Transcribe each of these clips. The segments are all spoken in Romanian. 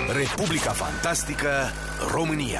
Republica Fantastică România.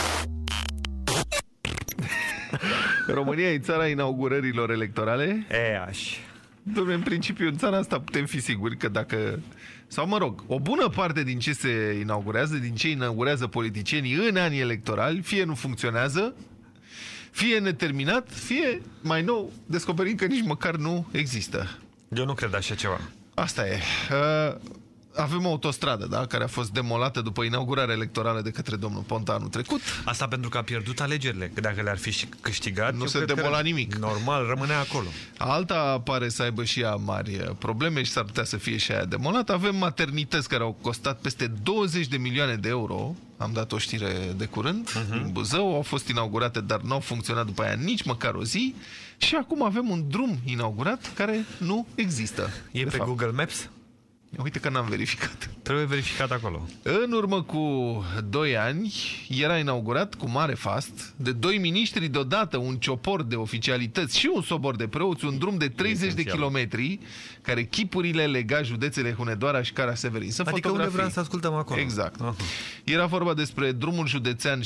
România e țara inaugurărilor electorale? Dom'le, în principiu, în țara asta putem fi siguri că dacă... Sau, mă rog, o bună parte din ce se inaugurează, din ce inaugurează politicienii în anii electorali, fie nu funcționează, fie neterminat, fie, mai nou, descoperim că nici măcar nu există. Eu nu cred așa ceva. Asta e. Avem o autostradă, da, care a fost demolată după inaugurarea electorală de către domnul Ponta anul trecut. Asta pentru că a pierdut alegerile. Că dacă le-ar fi câștigat, nu se demola nimic. Normal, rămânea acolo. Alta pare să aibă și ea mari probleme și s-ar putea să fie și aia demolată. Avem maternități care au costat peste 20 de milioane de euro. Am dat o știre de curând în Buzău. Au fost inaugurate, dar nu au funcționat după aia nici măcar o zi. Și acum avem un drum inaugurat care nu există. E pe Google Maps? Uite că n-am verificat. Trebuie verificat acolo. În urmă cu 2 ani era inaugurat cu mare fast de 2 miniștri deodată, un ciopor de oficialități și un sobor de preoți, un drum de 30 de kilometri care chipurile lega județele Hunedoara și Cara-Severin. Sunt adică fotografii. unde vreau să ascultăm acolo. Exact. Era vorba despre drumul județean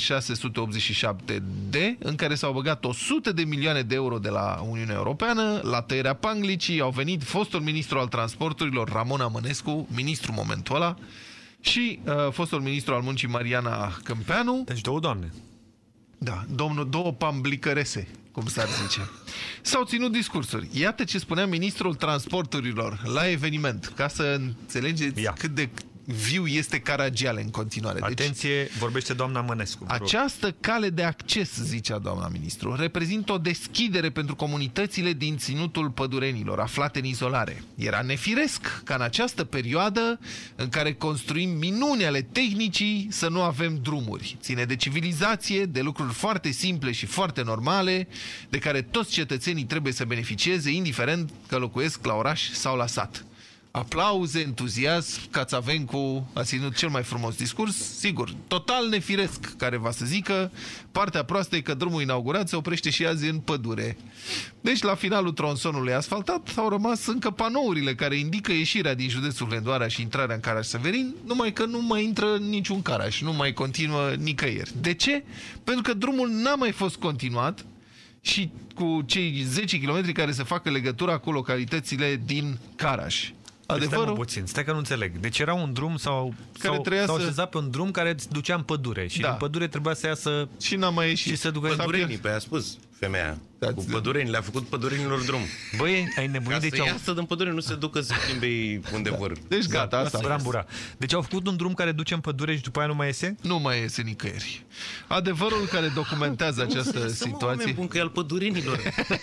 687D, în care s-au băgat 100 de milioane de euro de la Uniunea Europeană. La tăierea panglicii au venit fostul ministru al transporturilor, Ramon Amănescu, ministru momentul ăla, și fostul ministru al muncii, Mariana Câmpeanu. Deci două doamne. Da, două pamblicărese, cum s-ar zice. S-au ținut discursuri. Iată ce spunea ministrul transporturilor la eveniment, ca să înțelegeți cât de viu este Caragiale în continuare. Atenție, deci, vorbește doamna Mănescu. Această cale de acces, zicea doamna ministru, reprezintă o deschidere pentru comunitățile din ținutul pădurenilor, aflate în izolare. Era nefiresc ca în această perioadă în care construim minuni ale tehnicii să nu avem drumuri. Ține de civilizație, de lucruri foarte simple și foarte normale, de care toți cetățenii trebuie să beneficieze, indiferent că locuiesc la oraș sau la sat. Aplauze, entuziasm, Cațavencu a ținut cel mai frumos discurs, sigur, total nefiresc, care va să zică, partea proastă e că drumul inaugurat se oprește și azi în pădure. Deci la finalul tronsonului asfaltat au rămas încă panourile care indică ieșirea din județul Hunedoara și intrarea în Caraș-Severin, numai că nu mai intră niciun Caraș, nu mai continuă nicăieri. De ce? Pentru că drumul n-a mai fost continuat și cu cei 10 km care se facă legătura cu localitățile din Caraș. Adevărul? Puțin, stai că nu înțeleg. Deci era un drum sau așezat pe un drum care ducea în pădure și din pădure trebuia să iasă și n-a mai ieșit. Și să ducă pădurenii, pe a spus femeia. Cu pădurenii, le-a făcut pădurenilor drum. Băi, ai nebunit, deci iasă din pădure, nu se ducă să schimbe unde vor. Deci gata, asta. Brambura. Deci au făcut un drum care duce în pădure și după aia nu mai iese? Nu mai iese nicăieri. Adevărul care documentează această situație. Bun că e al pădurenilor.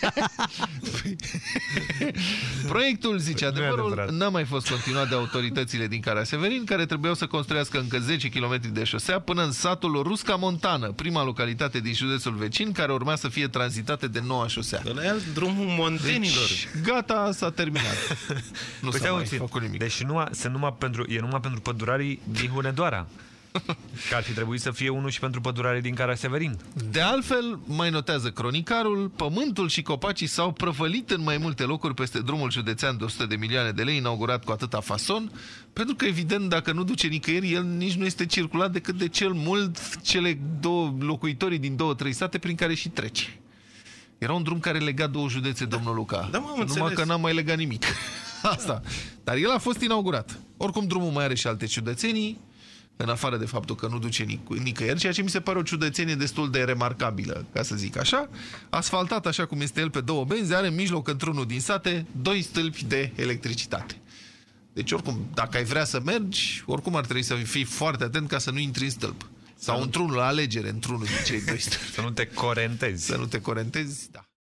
Proiectul, zice, adevărul n-a mai fost continuat de autoritățile din Cara-Severin, care trebuiau să construiască încă 10 km de șosea până în satul Rusca Montană, prima localitate din județul vecin, care urma să fie tranzitate de noua șosea. Ăla e drumul montenilor. Deci, gata, s-a terminat. Nu s-a mai făcut nimic. Deci e numai pentru pădurarii din Hunedoara. Că ar fi trebuit să fie unul și pentru pădurarii din Cara-Severin. De altfel, mai notează cronicarul, pământul și copacii s-au prăvălit în mai multe locuri peste drumul județean de 100 de milioane de lei, inaugurat cu atâta fason, pentru că, evident, dacă nu duce nicăieri, el nici nu este circulat decât de cel mult cele locuitorii din 2-3 sate prin care și trece. Era un drum care lega 2 județe, domnul Luca. Da, numai că n-am mai legat nimic. Asta. Dar el a fost inaugurat. Oricum, drumul mai are și alte ciudățenii, în afară de faptul că nu duce nicăieri, ceea ce mi se pare o ciudățenie destul de remarcabilă, ca să zic așa. Asfaltat așa cum este el pe 2 benzi, are în mijloc, într-unul din sate, 2 stâlpi de electricitate. Deci, oricum, dacă ai vrea să mergi, oricum ar trebui să fii foarte atent ca să nu intri în stâlp. Sau într-unul, la alegere, într-unul din cei 2 stâlpi. Să nu te corentezi. Să nu te corentezi, da.